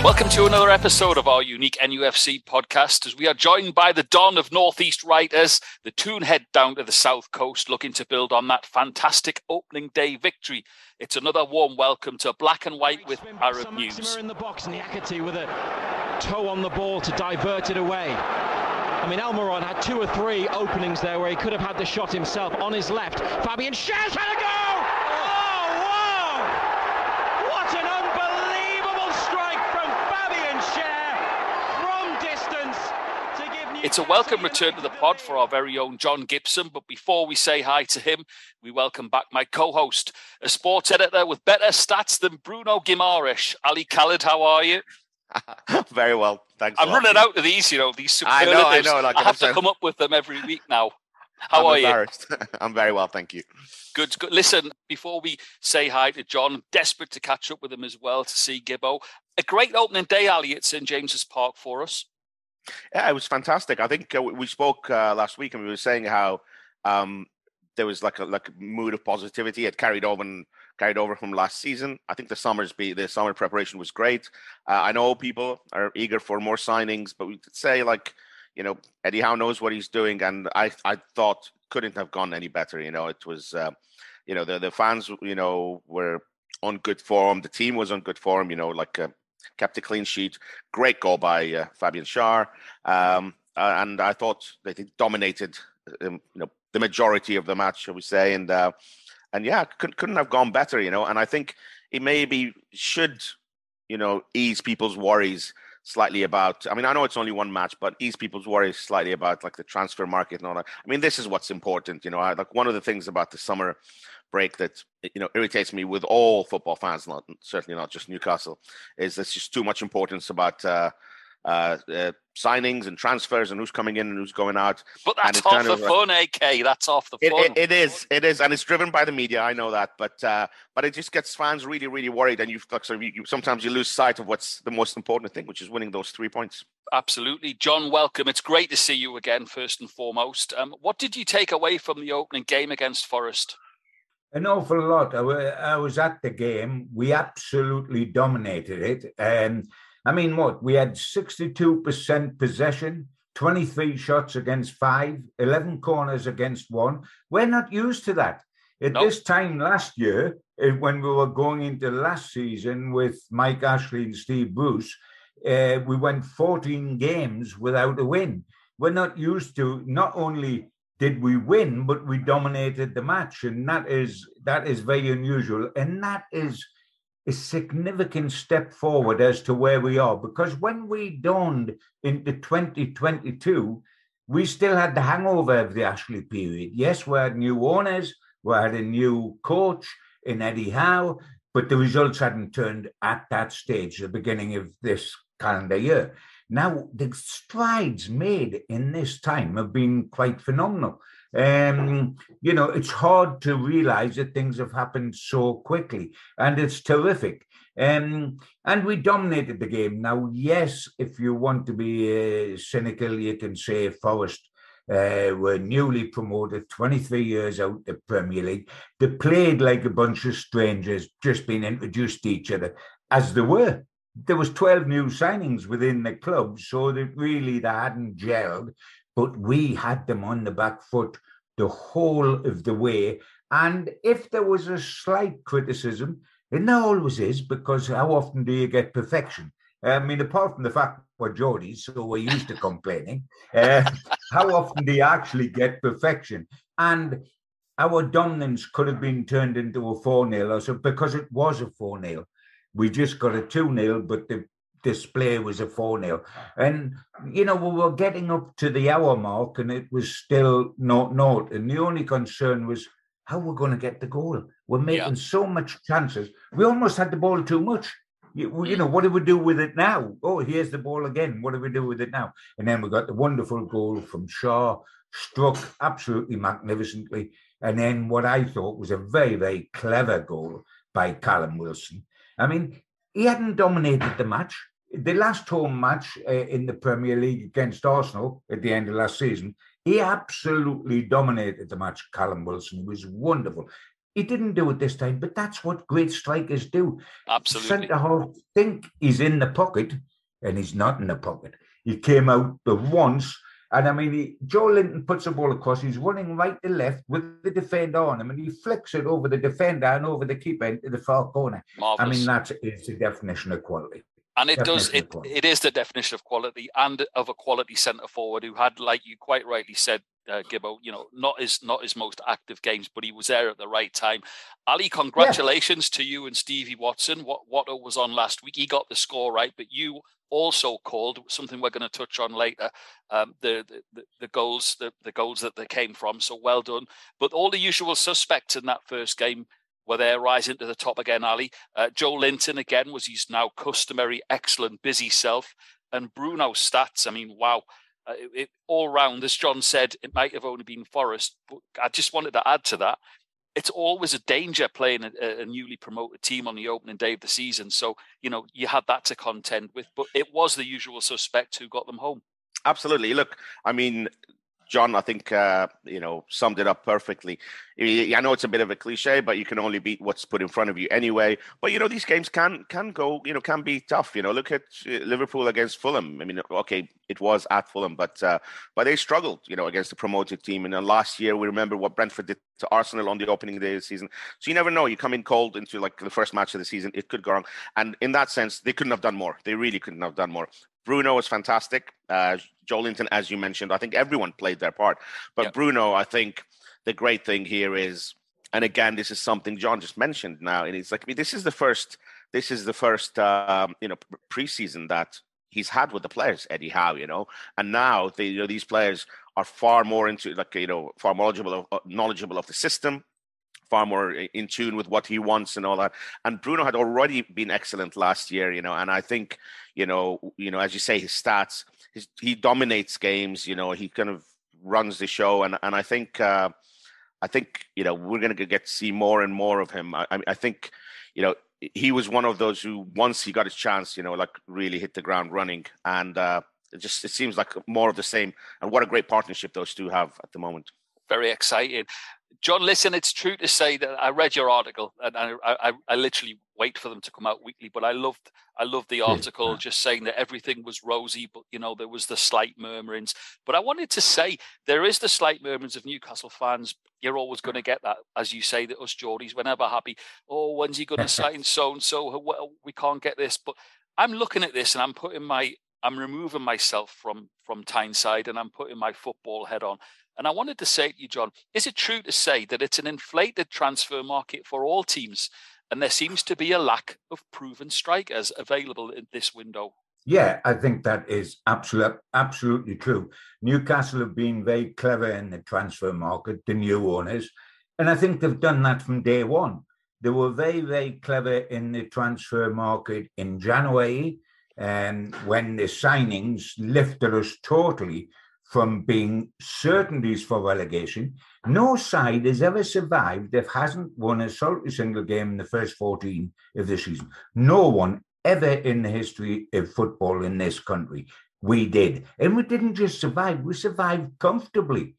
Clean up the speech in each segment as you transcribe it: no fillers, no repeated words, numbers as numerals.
Welcome to another episode of our unique NUFC podcast, as we are joined by the Don of Northeast writers. The Toon head down to the South Coast, looking to build on that fantastic opening day victory. It's another warm welcome to Black and White with Arab News. In the box, and Niakhaté with a toe on the ball to divert it away. I mean, Almiron had 2 or 3 openings there where he could have had the shot himself. On his left, Fabian Schär's had a go! Oh, wow! What an unbelievable strike from Fabian Schär from distance to give It's a welcome return to the pod for our very own John Gibson, but before we say hi to him, we welcome back my co-host, a sports editor with better stats than Bruno Guimaraes. Ali Khalid, how are you? Very well, thanks. I'm running out of these, these superlatives. I know. Like, I have to come up with them every week now. How are you? I'm very well, thank you. Good. Listen, before we say hi to John, I'm desperate to catch up with him as well to see Gibbo. A great opening day, Ali, at St James's Park for us. Yeah, it was fantastic. I think we spoke last week and we were saying how there was like a mood of positivity. It carried over from last season. I think the summer preparation was great. I know people are eager for more signings, but we could say Eddie Howe knows what he's doing, and I thought couldn't have gone any better. It was the fans were on good form. The team was on good form. Kept a clean sheet. Great goal by Fabian Schär, and I thought they dominated. The majority of the match, shall we say, and yeah, couldn't have gone better, And I think it maybe should, ease people's worries slightly about. I mean, I know it's only one match, but ease people's worries slightly about like the transfer market and all that. I mean, this is what's important, one of the things about the summer break that irritates me with all football fans, certainly not just Newcastle, is there's just too much importance about signings and transfers and who's coming in and who's going out. But that's half the fun, AK. That's half the fun. It is, and it's driven by the media. I know that, but it just gets fans really, really worried, and sometimes you lose sight of what's the most important thing, which is winning those 3 points. Absolutely, John. Welcome. It's great to see you again. First and foremost, what did you take away from the opening game against Forest? An awful lot. I was at the game. We absolutely dominated it. We had 62% possession, 23 shots against 5, 11 corners against 1. We're not used to that. At this time last year, when we were going into last season with Mike Ashley and Steve Bruce, we went 14 games without a win. We're not used to, not only did we win, but we dominated the match. And that is very unusual. And that is a significant step forward as to where we are, because when we dawned into 2022, we still had the hangover of the Ashley period. Yes, we had new owners, we had a new coach in Eddie Howe, but the results hadn't turned at that stage, the beginning of this calendar year. Now, the strides made in this time have been quite phenomenal. It's hard to realize that things have happened so quickly, and it's terrific. And we dominated the game. Now, yes, if you want to be cynical, you can say Forest were newly promoted, 23 years out the Premier League. They played like a bunch of strangers, just being introduced to each other, as they were. There was 12 new signings within the club, so that really they hadn't gelled, but we had them on the back foot the whole of the way. And if there was a slight criticism, and there always is, because how often do you get perfection? I mean, apart from the fact we're Geordies, so we're used to complaining, how often do you actually get perfection? And our dominance could have been turned into a 4-0 or so, because it was a 4-0. We just got a 2-0, but the display was a 4-0. And, we were getting up to the hour mark and it was still 0-0. And the only concern was how we're going to get the goal. We're making so much chances. We almost had the ball too much. What do we do with it now? Oh, here's the ball again. What do we do with it now? And then we got the wonderful goal from Schär, struck absolutely magnificently. And then what I thought was a very, very clever goal by Callum Wilson. I mean, he hadn't dominated the match. The last home match in the Premier League against Arsenal at the end of last season, he absolutely dominated the match, Callum Wilson. He was wonderful. He didn't do it this time, but that's what great strikers do. Absolutely. Centre-half think he's in the pocket, and he's not in the pocket. He came out the once, and I mean, Joe Linton puts the ball across. He's running right to left with the defender on him, and he flicks it over the defender and over the keeper into the far corner. Marvelous. I mean, that's the definition of quality. And it is the definition of quality, and of a quality centre forward who had, like you quite rightly said, Gibbo, not his most active games, but he was there at the right time. Ali, congratulations to you and Stevie Watson. Watto was on last week. He got the score right, but you also called something we're going to touch on later. The goals that they came from. So well done. But all the usual suspects in that first game were there, rising to the top again, Ali. Joe Linton, again, was his now customary excellent busy self. And Bruno's stats, I mean, wow. All round, as John said, it might have only been Forest, but I just wanted to add to that. It's always a danger playing a newly promoted team on the opening day of the season. So, you had that to contend with, but it was the usual suspect who got them home. Absolutely. Look, I mean, John, I think, summed it up perfectly. I know it's a bit of a cliche, but you can only beat what's put in front of you anyway. But, these games can can be tough. Look at Liverpool against Fulham. I mean, okay, it was at Fulham, but they struggled, against the promoted team. And then last year, we remember what Brentford did to Arsenal on the opening day of the season. So you never know. You come in cold into like the first match of the season, it could go wrong. And in that sense, they couldn't have done more. They really couldn't have done more. Bruno was fantastic. Joe Linton, as you mentioned, I think everyone played their part. But Bruno, I think the great thing here is, and again, this is something John just mentioned now, and it's like, I mean, this is the first preseason that he's had with the players, Eddie Howe, and now these players are far more into far more knowledgeable of the system, far more in tune with what he wants and all that. And Bruno had already been excellent last year, and I think, as you say, his stats, he dominates games, he kind of runs the show. And I think, we're going to get to see more and more of him. I think, he was one of those who, once he got his chance, really hit the ground running. And it seems like more of the same. And what a great partnership those two have at the moment. Very exciting. John, listen, it's true to say that I read your article, and I literally wait for them to come out weekly, but I loved the article just saying that everything was rosy, but, there was the slight murmurings. But I wanted to say there is the slight murmurings of Newcastle fans. You're always going to get that, as you say, that us Geordies, whenever happy, oh, when's he going to sign so-and-so? Well, we can't get this. But I'm looking at this and I'm removing myself from Tyneside and I'm putting my football head on. And I wanted to say to you, John, is it true to say that it's an inflated transfer market for all teams and there seems to be a lack of proven strikers available in this window? Yeah, I think that is absolutely true. Newcastle have been very clever in the transfer market, the new owners, and I think they've done that from day one. They were very, very clever in the transfer market in January, and when the signings lifted us totally from being certainties for relegation. No side has ever survived that hasn't won a single game in the first 14 of the season. No one ever in the history of football in this country. We did. And we didn't just survive, we survived comfortably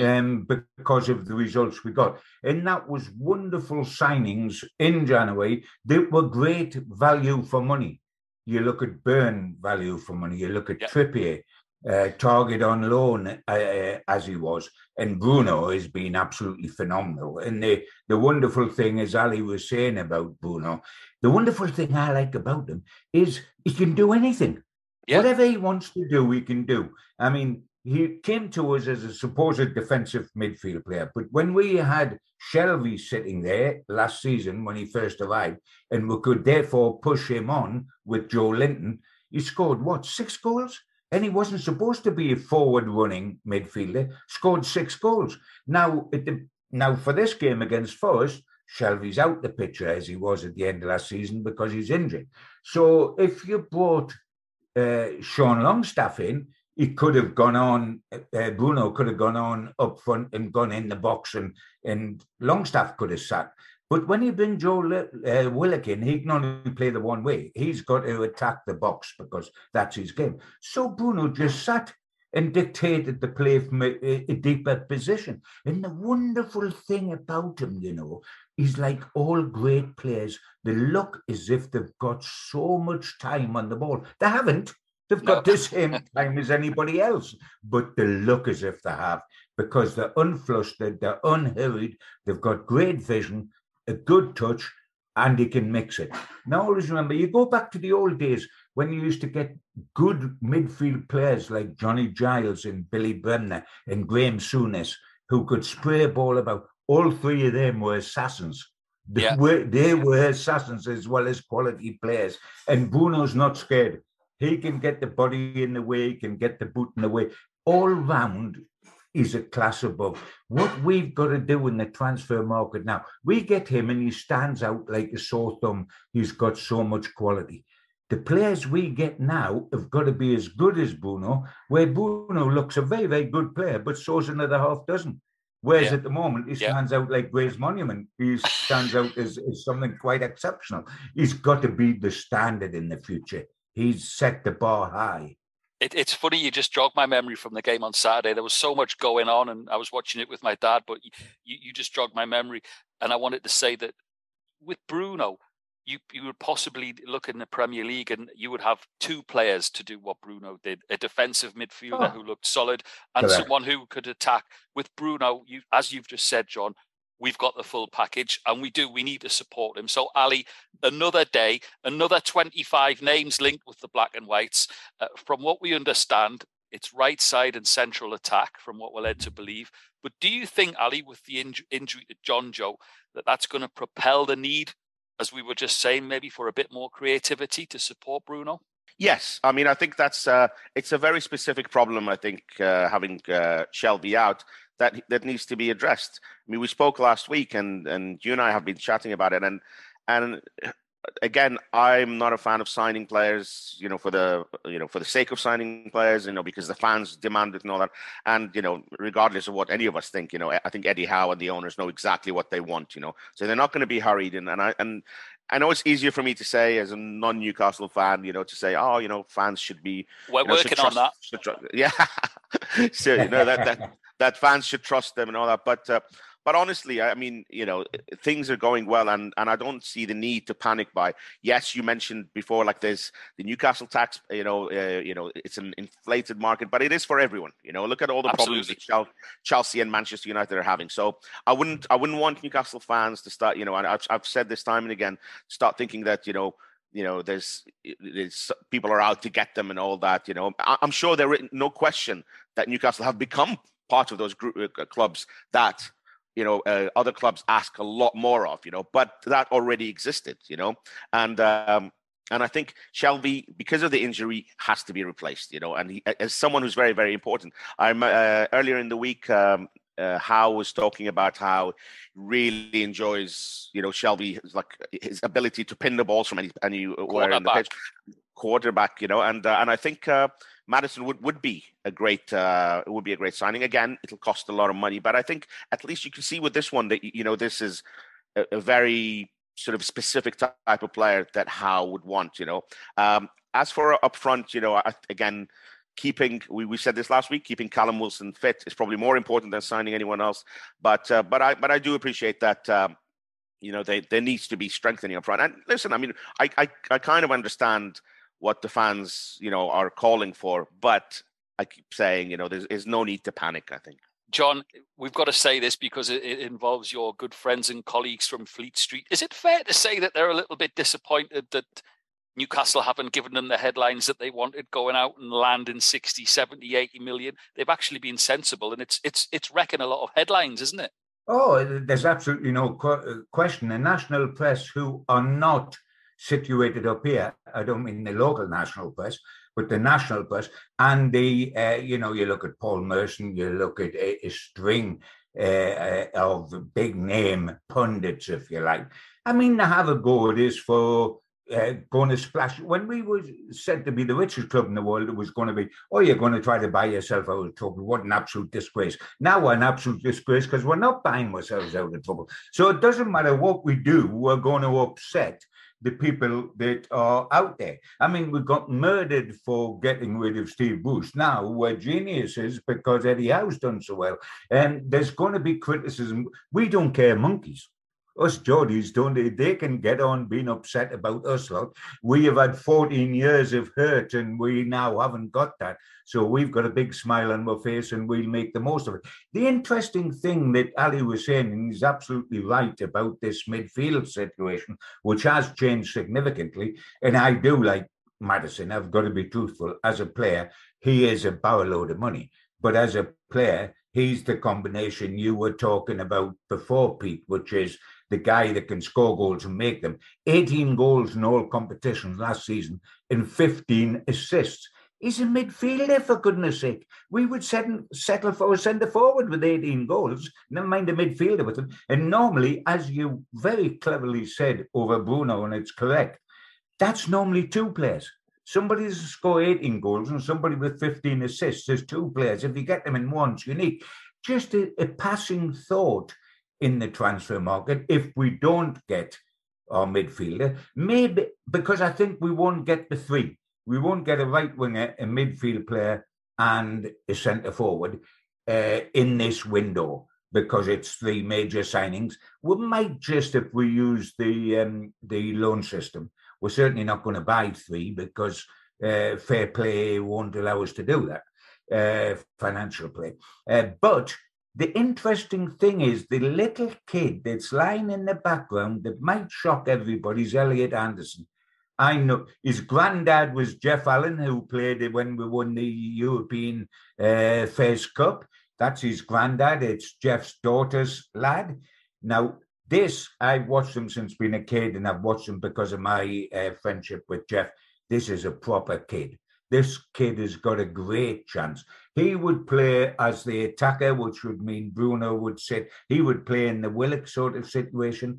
because of the results we got. And that was wonderful signings in January that were great value for money. You look at Byrne, value for money. You look at Trippier, target on loan as he was, and Bruno has been absolutely phenomenal. And the wonderful thing, as Ali was saying about Bruno, the wonderful thing I like about him is he can do anything. Whatever he wants to do, he can do. I mean, he came to us as a supposed defensive midfield player, but when we had Shelvey sitting there last season when he first arrived, and we could therefore push him on with Joe Linton, he scored, 6 goals? And he wasn't supposed to be a forward-running midfielder, scored 6 goals. Now for this game against Forest, Shelvey's out the picture as he was at the end of last season because he's injured. So if you brought Sean Longstaff in, he could have gone on, Bruno could have gone on up front and gone in the box and Longstaff could have sat. But when you bring Joe Willock in, he can only play the one way. He's got to attack the box because that's his game. So Bruno just sat and dictated the play from a deeper position. And the wonderful thing about him, is like all great players. They look as if they've got so much time on the ball. They haven't. They've got the same time as anybody else, but they look as if they have, because they're unflustered, they're unhurried, they've got great vision, a good touch, and they can mix it. Now, always remember, you go back to the old days when you used to get good midfield players like Johnny Giles and Billy Bremner and Graham Souness, who could spray a ball about. All three of them were assassins. They were assassins as well as quality players. And Bruno's not scared. He can get the body in the way, he can get the boot in the way. All round is a class above. What we've got to do in the transfer market now, we get him and he stands out like a sore thumb. He's got so much quality. The players we get now have got to be as good as Bruno, where Bruno looks a very, very good player, but so's another half dozen. Whereas at the moment, he stands out like Gray's Monument. He stands out as something quite exceptional. He's got to be the standard in the future. He's set the bar high. It's funny, you just jogged my memory from the game on Saturday. There was so much going on, and I was watching it with my dad, but you just jogged my memory. And I wanted to say that with Bruno, you would possibly look in the Premier League and you would have two players to do what Bruno did, a defensive midfielder who looked solid and someone who could attack. With Bruno, as you've just said, John, we've got the full package and we need to support him. So, Ali, another day, another 25 names linked with the Black and Whites. From what we understand, it's right side and central attack from what we're led to believe. But do you think, Ali, with the injury to John Joe, that's going to propel the need, as we were just saying, maybe for a bit more creativity to support Bruno? Yes. I mean, I think that's it's a very specific problem, I think, having Shelvey out that needs to be addressed. I mean, we spoke last week and you and I have been chatting about it. And again, I'm not a fan of signing players, for the sake of signing players, because the fans demand it and all that. And, regardless of what any of us think, I think Eddie Howe and the owners know exactly what they want, so they're not going to be hurried. And I know it's easier for me to say as a non-Newcastle fan, to say, fans should be. We're working on that. Yeah. So, that fans should trust them and all that. But honestly, I mean, things are going well, and I don't see the need to panic by. Yes, you mentioned before, like there's the Newcastle tax. It's an inflated market, but it is for everyone. Look at all the problems that Chelsea and Manchester United are having. So I wouldn't want Newcastle fans to start. And I've said this time and again, start thinking that there's people are out to get them and all that. I'm sure there is no question that Newcastle have become part of those clubs that. Other clubs ask a lot more of, but that already existed, and I think Shelvey, because of the injury, has to be replaced, and he, as someone who's very, very important. I'm earlier in the week, Howe was talking about how he really enjoys, Shelvey, like his ability to pin the balls from anywhere in the pitch, quarterback, and I think. Maddison would be a great signing. Again, it'll cost a lot of money, but I think at least you can see with this one that this is a very sort of specific type of player that Howe would want. As for up front, again, we said this last week, keeping Callum Wilson fit is probably more important than signing anyone else. But I do appreciate that. There needs to be strengthening up front. And listen, I mean, I kind of understand what the fans, are calling for. But I keep saying, there's no need to panic, I think. John, we've got to say this because it involves your good friends and colleagues from Fleet Street. Is it fair to say that they're a little bit disappointed that Newcastle haven't given them the headlines that they wanted, going out and landing 60, 70, 80 million? They've actually been sensible, and it's wrecking a lot of headlines, isn't it? Oh, there's absolutely no question. The national press, who are not situated up here, I don't mean the local national press, but the national press, and the you look at Paul Merson, you look at a string of big name pundits, if you like. I mean, to have a go at this for going to splash. When we were said to be the richest club in the world, it was going to be, you're going to try to buy yourself out of trouble. What an absolute disgrace. Now we're an absolute disgrace because we're not buying ourselves out of trouble. So it doesn't matter what we do, we're going to upset the people that are out there. I mean, we got murdered for getting rid of Steve Bruce. Now we're geniuses because Eddie Howe's done so well. And there's going to be criticism. We don't care monkeys. Us Geordies, don't they? They can get on being upset about us lot. We have had 14 years of hurt and we now haven't got that. So we've got a big smile on our face and we'll make the most of it. The interesting thing that Ali was saying, and he's absolutely right about this midfield situation, which has changed significantly. And I do like Maddison, I've got to be truthful. As a player, he is a barrel load of money. But as a player, he's the combination you were talking about before, Pete, which is the guy that can score goals and make them. 18 goals in all competitions last season and 15 assists. He's a midfielder, for goodness sake. We would settle for a centre-forward with 18 goals, never mind a midfielder with him. And normally, as you very cleverly said over Bruno, and it's correct, that's normally two players. Somebody to score 18 goals and somebody with 15 assists. There's two players. If you get them in one, it's unique. Just a passing thought in the transfer market, if we don't get our midfielder, maybe because I think we won't get the three. We won't get a right winger, a midfield player, and a centre forward in this window because it's three major signings. We might just, if we use the loan system, we're certainly not going to buy three because fair play won't allow us to do that, financial play. But the interesting thing is the little kid that's lying in the background that might shock everybody is Elliot Anderson. I know his granddad was Jeff Allen, who played when we won the European Fairs Cup. That's his granddad. It's Jeff's daughter's lad. Now, I've watched him since being a kid, and I've watched him because of my friendship with Jeff. This is a proper kid. This kid has got a great chance. He would play as the attacker, which would mean Bruno would sit. He would play in the Willock sort of situation.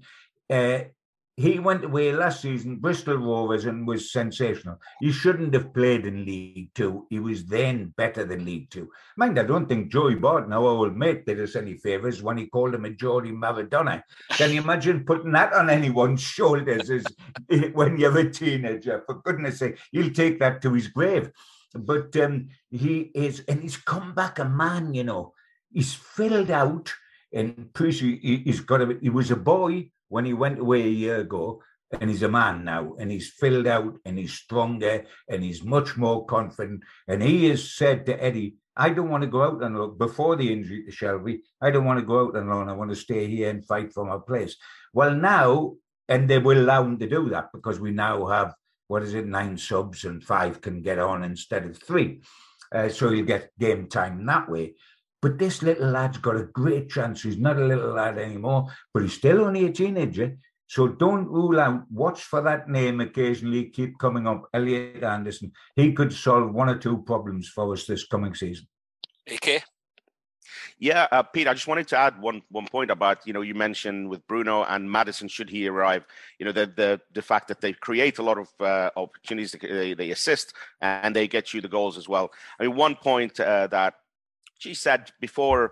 He went away last season, Bristol Rovers, and was sensational. He shouldn't have played in League Two. He was then better than League Two. Mind, I don't think Joey Barton, our old mate, did us any favours when he called him a Geordie Maradona. Can you imagine putting that on anyone's shoulders when you're a teenager? For goodness sake, he'll take that to his grave. But he's come back a man, you know. He's filled out, and he was a boy when he went away a year ago, and he's a man now, and he's filled out, and he's stronger, and he's much more confident. And he has said to Eddie, I don't want to go out on loan. Before the injury to Shelby, I don't want to go out on loan. I want to stay here and fight for my place. Well, now, and they will allow him to do that because we now have, 9 subs and 5 can get on instead of 3. So he'll get game time that way. But this little lad's got a great chance. He's not a little lad anymore, but he's still only a teenager. So don't rule out. Watch for that name occasionally keep coming up. Elliot Anderson. He could solve 1 or 2 problems for us this coming season. AK? Yeah, Pete, I just wanted to add one point about, you mentioned with Bruno and Maddison, should he arrive, the fact that they create a lot of opportunities, they assist, and they get you the goals as well. I mean, one point that she said before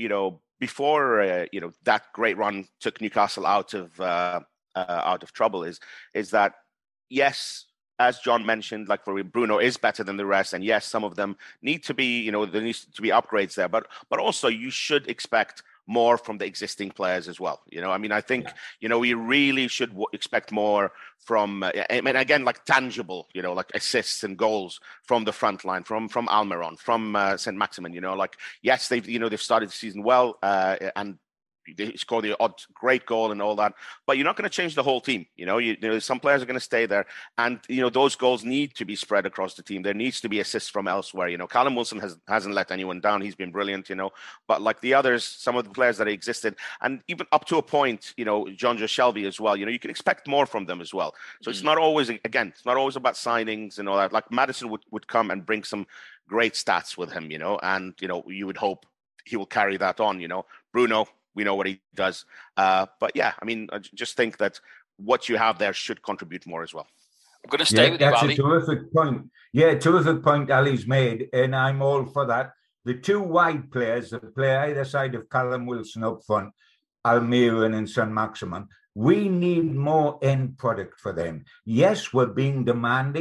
that great run took Newcastle out of trouble is that, yes, as John mentioned, like for Bruno is better than the rest, and yes, some of them need to be, there needs to be upgrades there, but also you should expect more from the existing players as well. I think, we really should expect more from, again, like tangible, like assists and goals from the front line, from Almiron, from St. Maximin, yes, they've started the season well, and they score the odd great goal and all that, but you're not going to change the whole team. Some players are going to stay there, and those goals need to be spread across the team. There needs to be assists from elsewhere. Callum Wilson hasn't let anyone down. He's been brilliant. But like the others, some of the players that existed, and even up to a point, John Joe Shelby as well. You can expect more from them as well. So it's not always about signings and all that. Like Maddison would come and bring some great stats with him. And you would hope he will carry that on. Bruno, we know what he does. But yeah, I just think that what you have there should contribute more as well. I'm going to stay with you, Ali. That's a terrific point. Yeah, terrific point Ali's made, and I'm all for that. The 2 wide players that play either side of Callum Wilson up front, Almiron and St. Maximin, we need more end product for them. Yes, we're being demanding,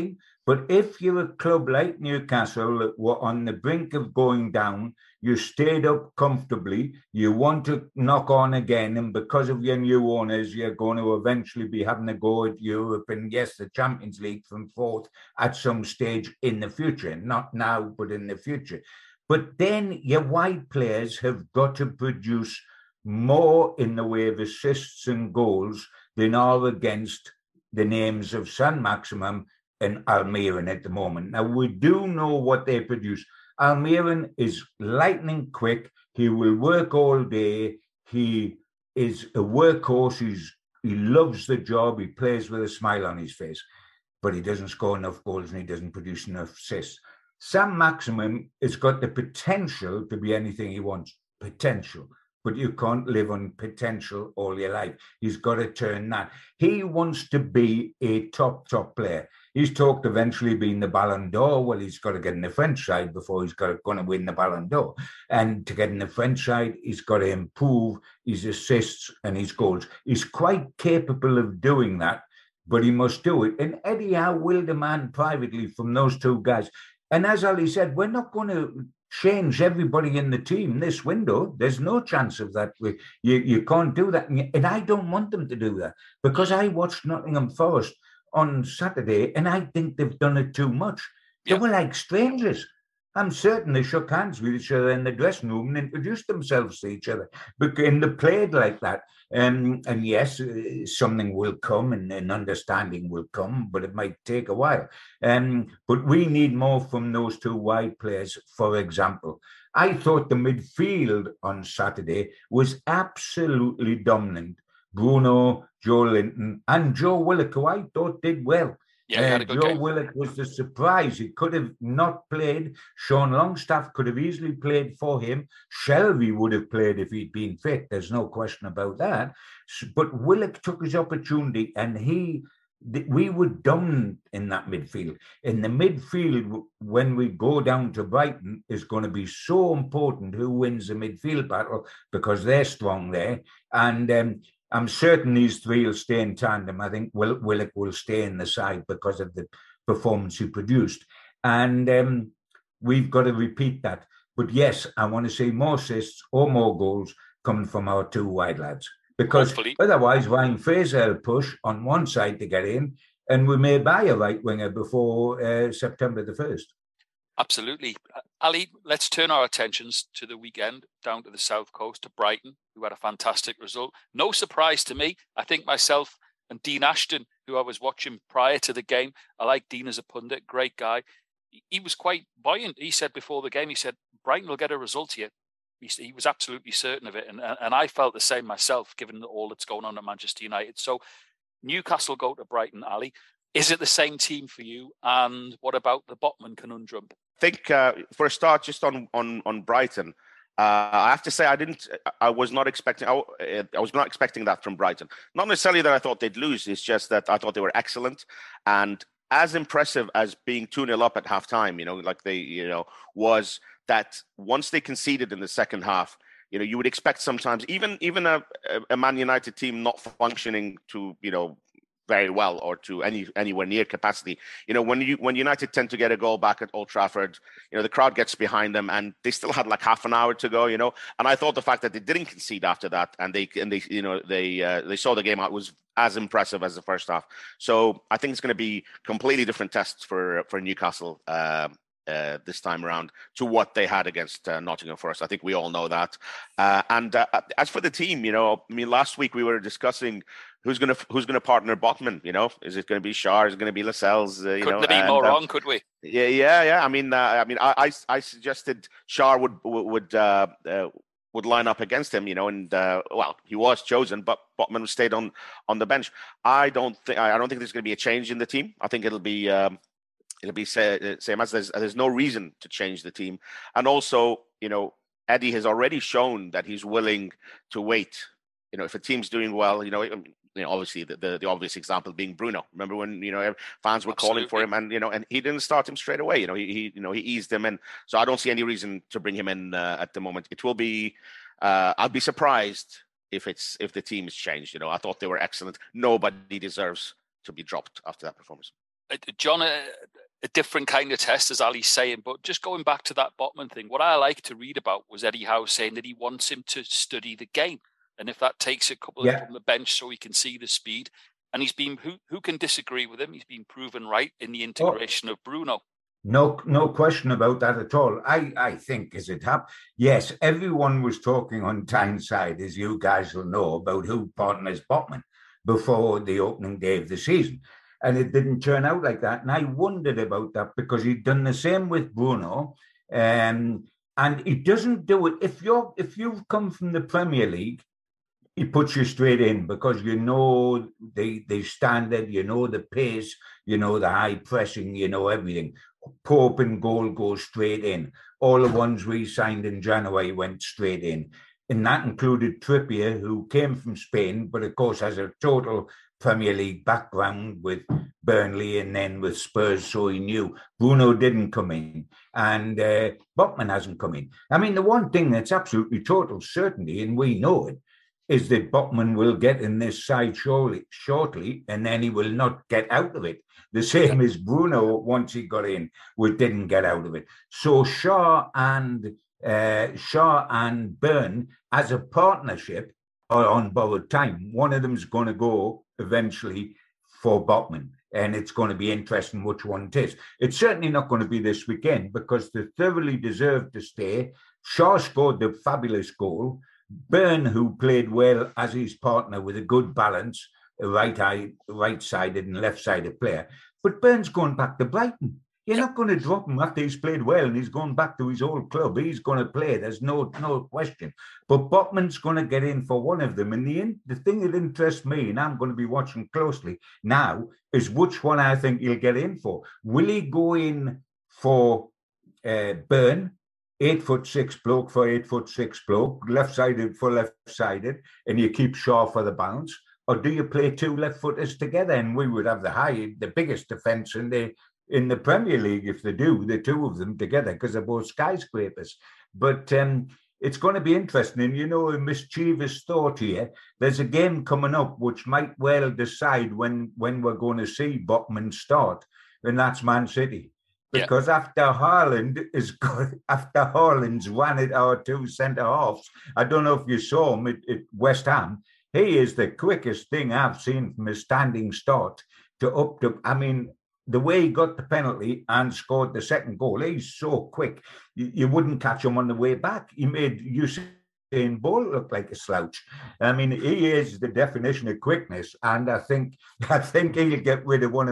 But if you're a club like Newcastle that were on the brink of going down, you stayed up comfortably, you want to knock on again, and because of your new owners, you're going to eventually be having a go at Europe and, yes, the Champions League from fourth at some stage in the future. Not now, but in the future. But then your wide players have got to produce more in the way of assists and goals than are against the names of Saint-Maximin and Almiron at the moment. Now, we do know what they produce. Almiron is lightning quick. He will work all day. He is a workhorse. He loves the job. He plays with a smile on his face, but he doesn't score enough goals and he doesn't produce enough assists. Saint-Maximin has got the potential to be anything he wants. Potential. But you can't live on potential all your life. He's got to turn that. He wants to be a top player. He's talked eventually being the Ballon d'Or. Well, he's got to get in the French side before he's going to win the Ballon d'Or. And to get in the French side, he's got to improve his assists and his goals. He's quite capable of doing that, but he must do it. And Eddie Howe will demand privately from those two guys. And as Ali said, we're not going to change everybody in the team this window. There's no chance of that. You can't do that. And I don't want them to do that because I watched Nottingham Forest on Saturday and I think they've done it too much. They were like strangers. I'm certain they shook hands with each other in the dressing room and introduced themselves to each other. And they played like that. And yes, something will come and an understanding will come, but it might take a while. But we need more from those two wide players, for example. I thought the midfield on Saturday was absolutely dominant. Bruno, Joe Linton, and Joe Willock, who I thought did well. Yeah, Joe Willock was the surprise. He could have not played. Sean Longstaff could have easily played for him. Shelby would have played if he'd been fit. There's no question about that. But Willock took his opportunity and we were dominant in that midfield. In the midfield, when we go down to Brighton, is going to be so important who wins the midfield battle because they're strong there. And I'm certain these three will stay in tandem. I think Willock will stay in the side because of the performance he produced. And we've got to repeat that. But yes, I want to see more assists or more goals coming from our two wide lads. Because otherwise, Ryan Fraser will push on one side to get in, and we may buy a right winger before September the 1st. Absolutely. Ali, let's turn our attentions to the weekend, down to the South Coast, to Brighton, who had a fantastic result. No surprise to me. I think myself and Dean Ashton, who I was watching prior to the game, I like Dean as a pundit, great guy. He was quite buoyant. He said before the game, he said, Brighton will get a result here. He was absolutely certain of it. And I felt the same myself, given all that's going on at Manchester United. So Newcastle go to Brighton, Ali. Is it the same team for you? And what about the Botman conundrum? I think for a start, just on Brighton, I have to say I was not expecting that from Brighton. Not necessarily that I thought they'd lose. It's just that I thought they were excellent and as impressive as being 2-0 up at halftime. Was that once they conceded in the second half, you would expect sometimes even a Man United team not functioning to very well or to anywhere near capacity. When United tend to get a goal back at Old Trafford, the crowd gets behind them and they still had like half an hour to go, and I thought the fact that they didn't concede after that and they saw the game out was as impressive as the first half. So I think it's going to be completely different tests for Newcastle this time around to what they had against Nottingham Forest. I think we all know that. And as for the team, last week we were discussing who's going to partner Botman. Is it going to be Schär? Is it going to be Lascelles? Couldn't have been more wrong, could we? Yeah. I suggested Schär would line up against him, and he was chosen, but Botman stayed on the bench. I don't think there's going to be a change in the team. I think it'll be same as there's no reason to change the team. And also, Eddie has already shown that he's willing to wait. If a team's doing well, obviously the obvious example being Bruno. Remember when fans were calling for him, and he didn't start him straight away. He eased him in. So I don't see any reason to bring him in at the moment. It will be. I'd be surprised if the team is changed. I thought they were excellent. Nobody deserves to be dropped after that performance. John, a different kind of test, as Ali's saying. But just going back to that Botman thing, what I like to read about was Eddie Howe saying that he wants him to study the game. And if that takes a couple of from the bench so he can see the speed, and he's been, who can disagree with him? He's been proven right in the integration of Bruno. No question about that at all. I think as it happened, yes, everyone was talking on Tyneside, as you guys will know, about who partners Botman before the opening day of the season. And it didn't turn out like that. And I wondered about that because he'd done the same with Bruno. And he doesn't do it. If you've come from the Premier League, he puts you straight in because you know the standard, you know the pace, you know the high pressing, you know everything. Pope and goal goes straight in. All the ones we signed in January went straight in. And that included Trippier, who came from Spain, but of course has a total Premier League background with Burnley and then with Spurs, so he knew. Bruno didn't come in, and Botman hasn't come in. I mean, the one thing that's absolutely total certainty, and we know it, is that Botman will get in this side shortly, and then he will not get out of it. The same as Bruno, once he got in, didn't get out of it. So Shaw and Byrne, as a partnership, are on borrowed time. One of them's going to go eventually for Botman, and it's going to be interesting which one it is. It's certainly not going to be this weekend because they thoroughly deserve to stay. Shaw scored the fabulous goal. Byrne, who played well as his partner with a good balance, a right-sided and left-sided player. But Byrne's going back to Brighton. You're not going to drop him after he's played well and he's going back to his old club. He's going to play. There's no question. But Botman's going to get in for one of them. And the thing that interests me, and I'm going to be watching closely now, is which one I think he'll get in for. Will he go in for Byrne, 8'6" bloke for 8'6" bloke, left-sided for left-sided, and you keep Shaw for the balance? Or do you play two left-footers together? And we would have the biggest defence in the Premier League if they do, the two of them together, because they're both skyscrapers. But it's going to be interesting. And, a mischievous thought here, there's a game coming up which might well decide when we're going to see Botman start, and that's Man City. Because after Haaland's run at our two centre-halves, I don't know if you saw him at West Ham, he is the quickest thing I've seen from a standing start I mean, the way he got the penalty and scored the second goal, he's so quick. You wouldn't catch him on the way back. He made Usain Bolt look like a slouch. I mean, he is the definition of quickness, and I think he'll get rid of one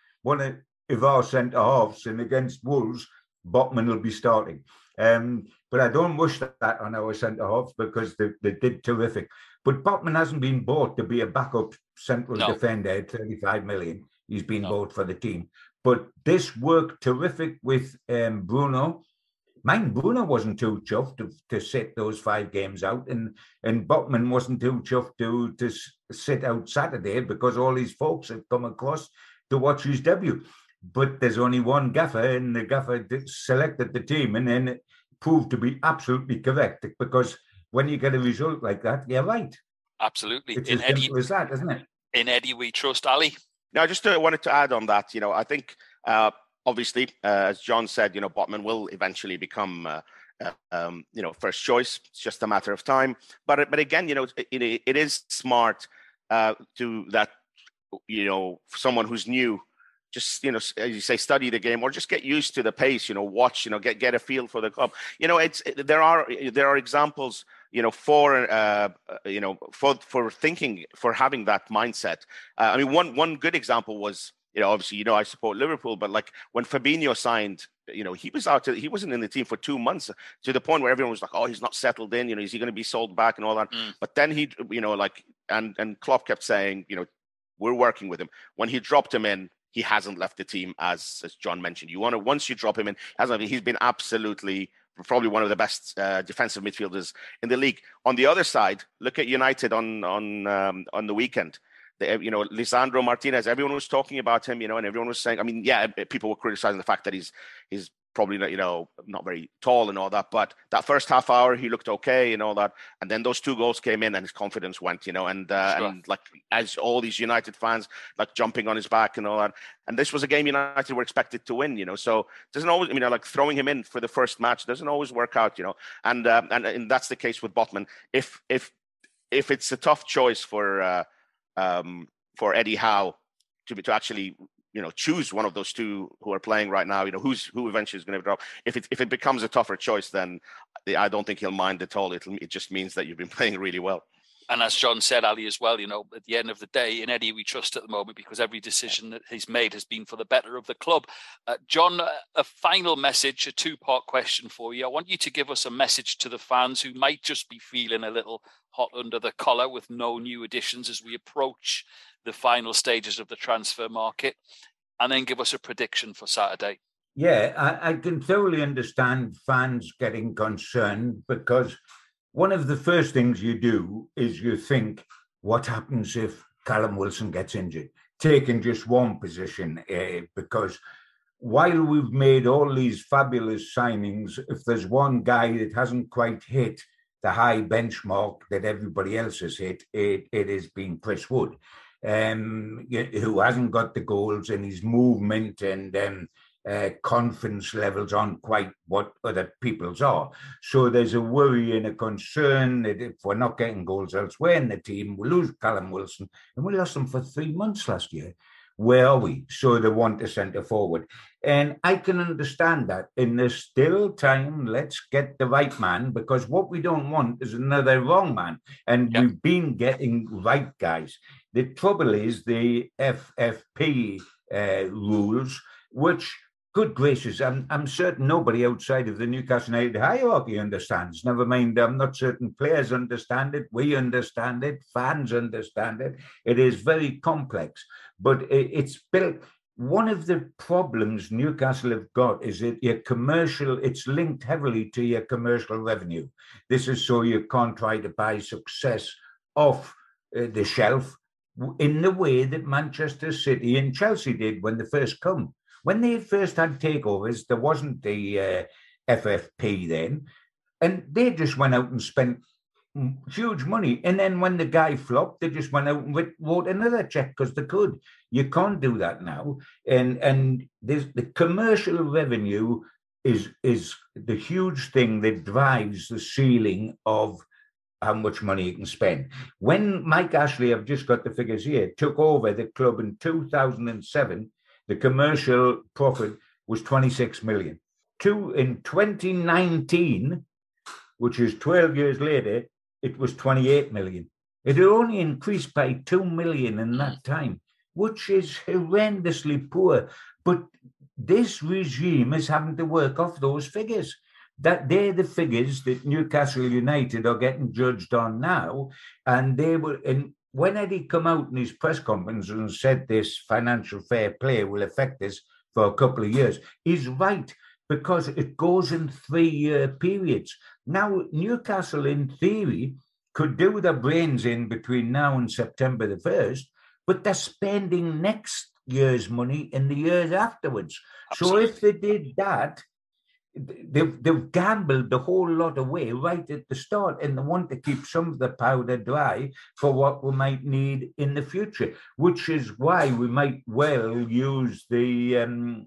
of our centre-halves, and against Wolves, Botman will be starting. But I don't wish that on our centre-halves because they did terrific. But Botman hasn't been bought to be a backup central defender at 35 million. He's been bought for the team. But this worked terrific with Bruno. Bruno wasn't too chuffed to sit those 5 games out, and Botman wasn't too chuffed to sit out Saturday because all his folks had come across to watch his debut. But there's only one gaffer, and the gaffer selected the team, and then it proved to be absolutely correct because when you get a result like that, you're right. Absolutely. It's as simple as that, isn't it? In Eddie, we trust. Ali? Now, I just wanted to add on that. I think obviously, as John said, Botman will eventually become first choice. It's just a matter of time. But again, it is smart to that. For someone who's new, just as you say, study the game or just get used to the pace. Watch. Get a feel for the club. There are examples. For thinking, for having that mindset. I mean, one good example was, obviously, I support Liverpool, but like when Fabinho signed, he was he wasn't in the team for 2 months, to the point where everyone was like, oh, he's not settled in, is he going to be sold back and all that? But then he, and Klopp kept saying, we're working with him. When he dropped him in, he hasn't left the team, as John mentioned. Once you drop him in, he's been absolutely probably one of the best defensive midfielders in the league. On the other side, look at United on the weekend. Lisandro Martinez, everyone was talking about him, and everyone was saying, people were criticizing the fact that he's probably not, not very tall and all that, but that first half hour he looked okay and all that, and then those 2 goals came in and his confidence went, and like as all these United fans like jumping on his back and all that, and this was a game United were expected to win, so it doesn't always, like throwing him in for the first match doesn't always work out, and that's the case with Botman. If it's a tough choice for Eddie Howe to actually choose one of those 2 who are playing right now, who eventually is going to drop. If it becomes a tougher choice, then I don't think he'll mind at all. It just means that you've been playing really well. And as John said, Ali, as well, at the end of the day, in Eddie we trust at the moment, because every decision that he's made has been for the better of the club. John, a final message, a 2-part question for you. I want you to give us a message to the fans who might just be feeling a little hot under the collar with no new additions as we approach the final stages of the transfer market, and then give us a prediction for Saturday. Yeah, I can totally understand fans getting concerned, because one of the first things you do is you think, what happens if Callum Wilson gets injured? Taking just one position, because while we've made all these fabulous signings, if there's one guy that hasn't quite hit the high benchmark that everybody else has hit, it has been Chris Wood. Who hasn't got the goals, and his movement and confidence levels aren't quite what other people's are. So there's a worry and a concern that if we're not getting goals elsewhere in the team, we'll lose Callum Wilson, and we lost him for 3 months last year. Where are we? So they want a centre forward. And I can understand that. In the still time, let's get the right man, because what we don't want is another wrong man. And we've been getting right guys. The trouble is the FFP rules, which, good gracious, I'm certain nobody outside of the Newcastle United hierarchy understands. Never mind, I'm not certain players understand it. We understand it. Fans understand it. It is very complex, but it's built. One of the problems Newcastle have got is that it's linked heavily to your commercial revenue. This is so you can't try to buy success off the shelf in the way that Manchester City and Chelsea did when they first come. When they first had takeovers, there wasn't the FFP then, and they just went out and spent huge money. And then when the guy flopped, they just went out and wrote another check because they could. You can't do that now. And the commercial revenue is the huge thing that drives the ceiling of how much money you can spend. When Mike Ashley, I've just got the figures here, took over the club in 2007, the commercial profit was 26 million. In 2019, which is 12 years later, it was 28 million. It had only increased by 2 million in that time, which is horrendously poor. But this regime is having to work off those figures. That they're the figures that Newcastle United are getting judged on now. And they were, and when Eddie come out in his press conference and said this financial fair play will affect us for a couple of years, he's right, because it goes in 3-year periods. Now, Newcastle, in theory, could do their brains in between now and September the 1st, but they're spending next year's money in the years afterwards. Absolutely. So if they did that, they've gambled the whole lot away right at the start, and they want to keep some of the powder dry for what we might need in the future, which is why we might well use the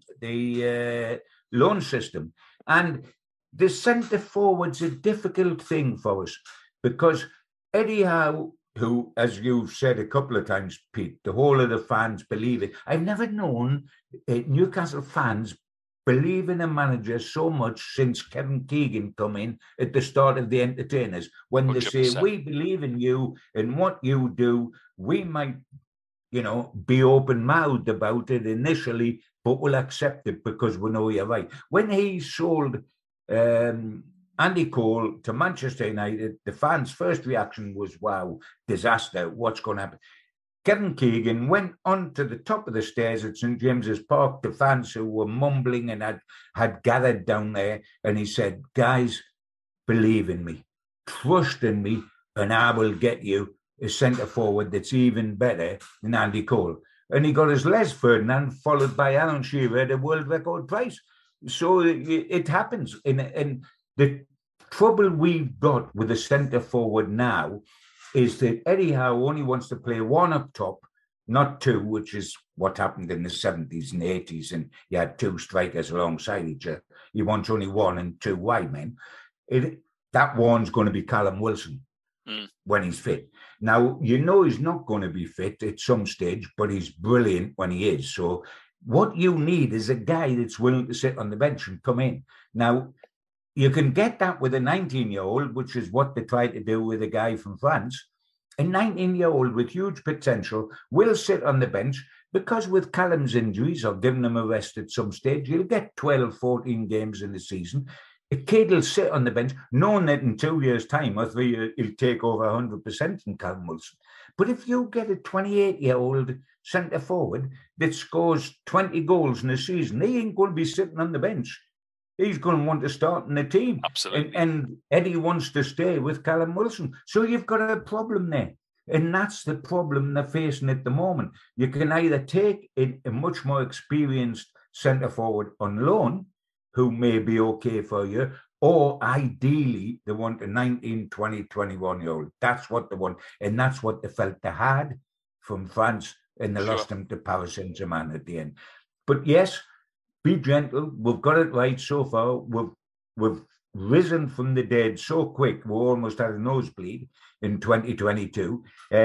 loan system. And the centre forward's a difficult thing for us, because Eddie Howe, who, as you've said a couple of times, Pete, the whole of the fans believe it. I've never known Newcastle fans believe in a manager so much since Kevin Keegan come in at the start of The Entertainers, when they 100%. Say, we believe in you and what you do. We might, be open-mouthed about it initially, but we'll accept it because we know you're right. When he sold Andy Cole to Manchester United, the fans' first reaction was, wow, disaster, what's going to happen? Kevin Keegan went on to the top of the stairs at St. James's Park to fans who were mumbling and had gathered down there, and he said, guys, believe in me, trust in me, and I will get you a centre-forward that's even better than Andy Cole. And he got his Les Ferdinand, followed by Alan Shearer at a world record price. So it happens. And the trouble we've got with the centre forward now is that Eddie Howe only wants to play one up top, not two, which is what happened in the 70s and 80s. And you had two strikers alongside each other. He wants only one and two wide men. That one's going to be Callum Wilson when he's fit. Now, you know he's not going to be fit at some stage, but he's brilliant when he is. So what you need is a guy that's willing to sit on the bench and come in. Now, you can get that with a 19-year-old, which is what they tried to do with a guy from France. A 19-year-old with huge potential will sit on the bench because with Callum's injuries or giving him a rest at some stage, he'll get 12, 14 games in the season. A kid will sit on the bench, knowing that in 2 years' time or 3 years, he'll take over 100% from Callum Wilson. But if you get a 28-year-old centre forward that scores 20 goals in a season, he ain't going to be sitting on the bench. He's going to want to start in the team. Absolutely. And Eddie wants to stay with Callum Wilson. So you've got a problem there. And that's the problem they're facing at the moment. You can either take a much more experienced centre forward on loan, who may be okay for a year, or ideally they want a 19, 20, 21-year-old. That's what they want. And that's what they felt they had from France, and they lost him to Paris Saint-Germain at the end. But yes, be gentle. We've got it right so far. We've risen from the dead so quick. We almost had a nosebleed in 2022.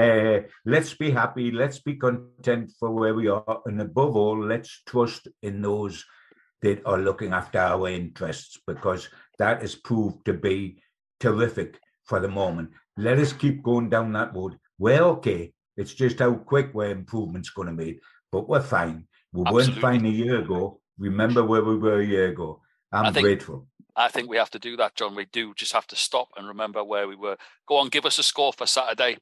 Let's be happy. Let's be content for where we are. And above all, let's trust in those that are looking after our interests, because that has proved to be terrific for the moment. Let us keep going down that road. We're okay. It's just how quick we're improvement's going to be. But we're fine. We weren't fine a year ago. Remember where we were a year ago. I'm grateful. I think we have to do that, John. We do just have to stop and remember where we were. Go on, give us a score for Saturday.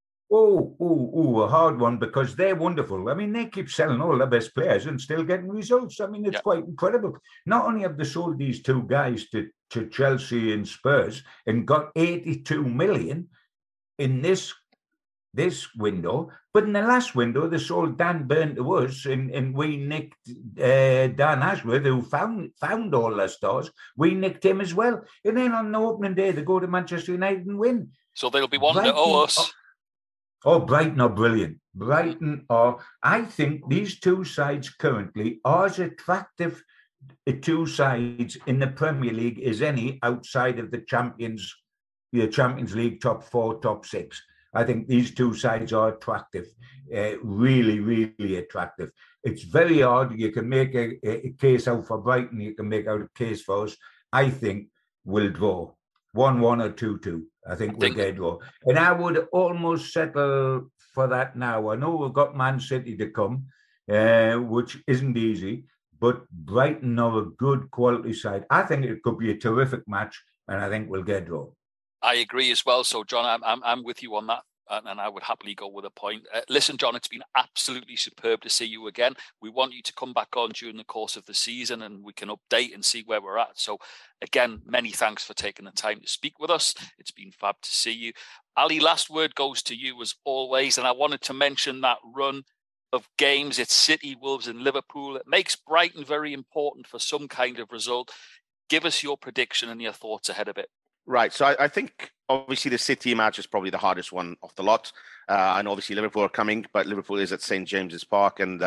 A hard one, because they're wonderful. I mean, they keep selling all their best players and still getting results. I mean, it's quite incredible. Not only have they sold these two guys to Chelsea and Spurs and got 82 million in this window, but in the last window, they sold Dan Burn to us, and we nicked Dan Ashworth, who found all their stars. We nicked him as well. And then on the opening day, they go to Manchester United and win. So there'll be one to owe us. Brighton are brilliant. I think these two sides currently are as attractive two sides in the Premier League as any outside of the Champions League top 4, top 6. I think these two sides are attractive, really, really attractive. It's very hard. You can make a case out for Brighton. You can make out a case for us. I think we'll draw 1-1 or 2-2. I think we'll get a draw. And I would almost settle for that now. I know we've got Man City to come, which isn't easy, but Brighton are a good quality side. I think it could be a terrific match, and I think we'll get a draw. I agree as well. So, John, I'm with you on that, and I would happily go with a point. Listen, John, it's been absolutely superb to see you again. We want you to come back on during the course of the season, and we can update and see where we're at. So, again, many thanks for taking the time to speak with us. It's been fab to see you. Ali, last word goes to you as always, and I wanted to mention that run of games. It's City, Wolves, and Liverpool. It makes Brighton very important for some kind of result. Give us your prediction and your thoughts ahead of it. Right. So I think obviously the City match is probably the hardest one of the lot. And obviously Liverpool are coming, but Liverpool is at St. James's Park. And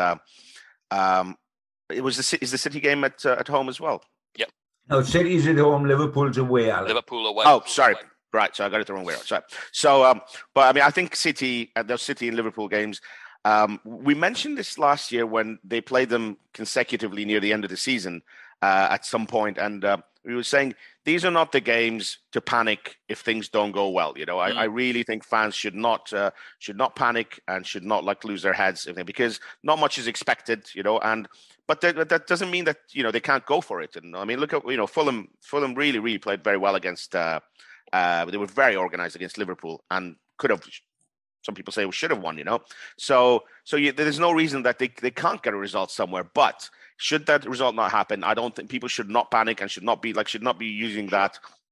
is the City game at home as well? Yep. No, City's at home, Liverpool's away, Alex. Liverpool away. Oh, sorry. Right. So I got it the wrong way around. Sorry. So, but I mean, I think City, those City and Liverpool games, we mentioned this last year when they played them consecutively near the end of the season at some point. And we were saying, these are not the games to panic if things don't go well. You know, I really think fans should not panic and should not lose their heads, because not much is expected. You know, but that doesn't mean that they can't go for it. And I mean, look at Fulham. Fulham really played very well against. They were very organized against Liverpool and could have. Some people say we should have won. So there's no reason that they can't get a result somewhere, but. Should that result not happen, I don't think people should not panic and should not be using that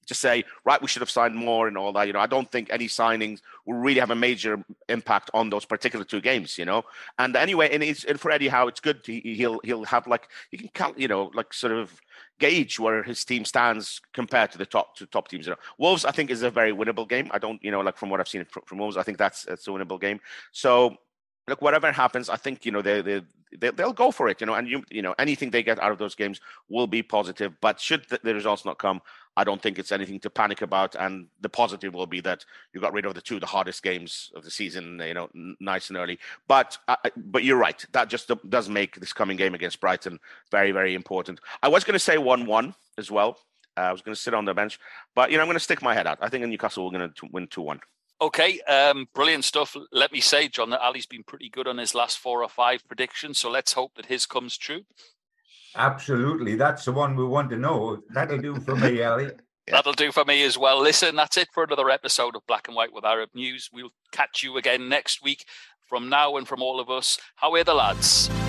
to say, right, we should have signed more and all that. I don't think any signings will really have a major impact on those particular 2 games. And anyway, and for Eddie Howe, it's good. He'll have he can count, sort of gauge where his team stands compared to the top teams. Wolves, I think, is a very winnable game. I don't, from what I've seen from Wolves, I think that's a winnable game. So look, whatever happens, I think they'll go for it. And anything they get out of those games will be positive. But should the results not come, I don't think it's anything to panic about. And the positive will be that you got rid of the hardest games of the season, nice and early. But you're right. That just does make this coming game against Brighton very, very important. I was going to say 1-1 as well. I was going to sit on the bench, but I'm going to stick my head out. I think Newcastle we're going to win 2-1. Okay, brilliant stuff. Let me say, John, that Ali's been pretty good on his last 4 or 5 predictions, so let's hope that his comes true. Absolutely. That's the one we want to know. That'll do for me, Ali. That'll do for me as well. Listen, that's it for another episode of Black and White with Arab News. We'll catch you again next week. From now and from all of us, how are the lads?